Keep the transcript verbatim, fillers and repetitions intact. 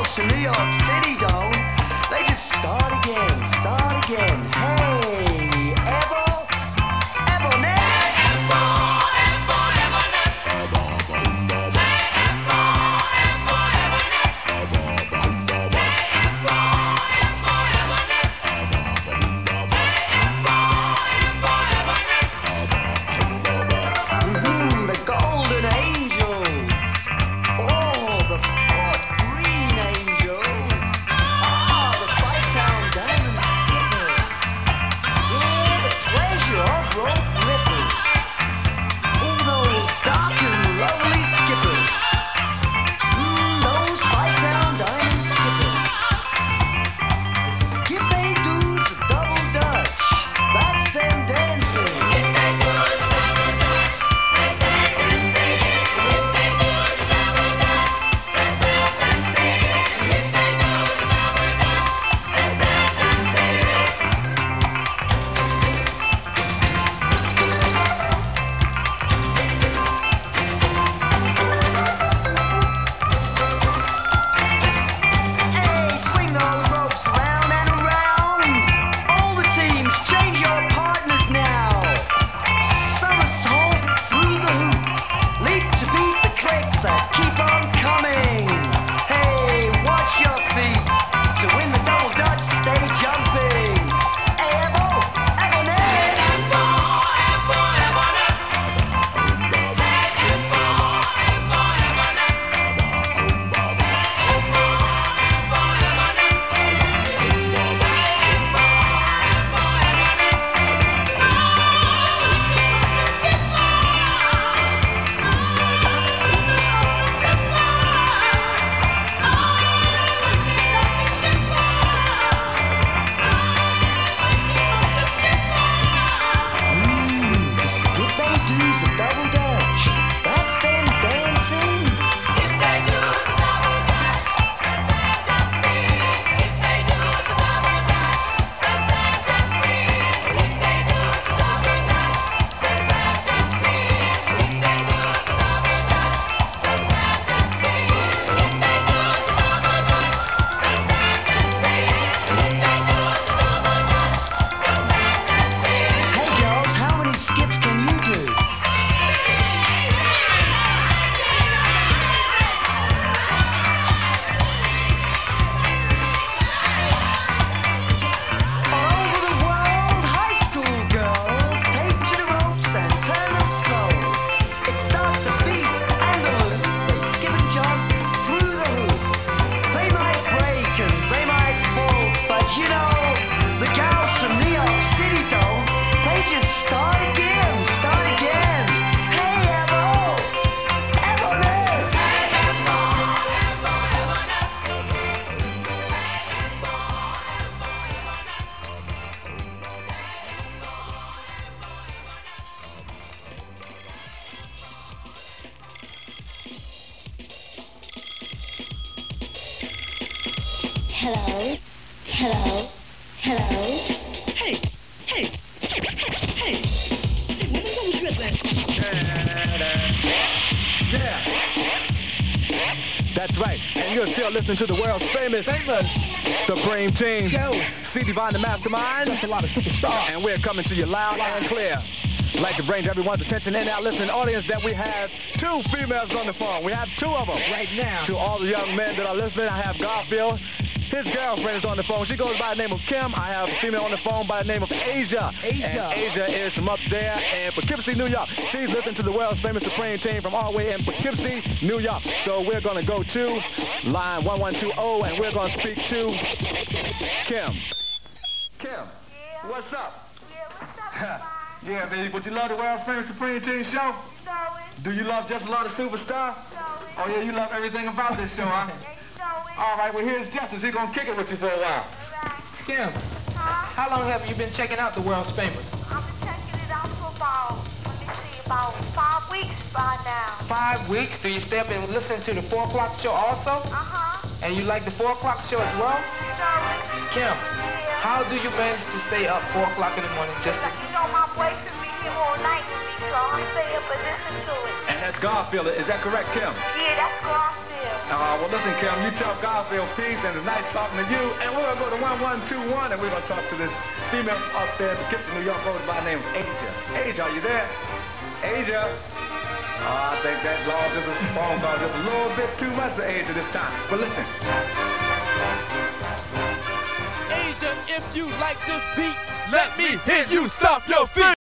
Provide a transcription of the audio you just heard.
gals from New York City don't. They just start again, start again. Hey, Evo, Evonet. Hello? Hello? Hello? Hey! Hey! Hey! Hey, what was you at last? Yeah! That's right. And you're still listening to the world's famous... Famous! Supreme Team. Show. C. Divine the Mastermind. Just a lot of superstars. And we're coming to you loud Wow. and clear. I'd like to bring to everyone's attention in our listening audience that we have two females on the phone. We have two of them. Right now. To all the young men that are listening, I have Garfield. His girlfriend is on the phone. She goes by the name of Kim. I have a female on the phone by the name of Asia. Asia. And Asia is from up there in Poughkeepsie, New York. She's listening to the world's famous Supreme Team from all the way in Poughkeepsie, New York. So we're going to go to line one one two zero, and we're going to speak to Kim. Kim, Yeah. what's up? Yeah, what's up, Yeah, baby, but you love the world's famous Supreme Team show? You know it. Do you love Just a Lot of Superstar? You know it. Oh, yeah, you love everything about this show, huh? Yeah, you know it. All right, well, here's Justice. He's going to kick it with you for a while. Right. Kim, Huh? how long have you been checking out the world's famous? I've been checking it out for about, let me see, about five weeks by now. Five weeks. Do you stay up and listen to the four o'clock show also? Uh-huh. And you like the four o'clock show as well? You know it. Kim, Yeah. how do you manage to stay up four o'clock in the morning just to... Like, you know, my boyfriend be here all night with me, so I stay up and listen to it. And that's Garfield. Is that correct, Kim? Yeah, that's Garfield. Uh, well, listen, Kim, you tell Garfield peace, and it's nice talking to you. And we're going to go to one one two one, and we're going to talk to this female up there in Poughkeepsie, New York, goes by the name of Asia. Asia, are you there? Asia? Oh, I think that law just a phone call just a little bit too much for Asia this time. But listen. Asia, if you like this beat, let me hear you stomp your feet.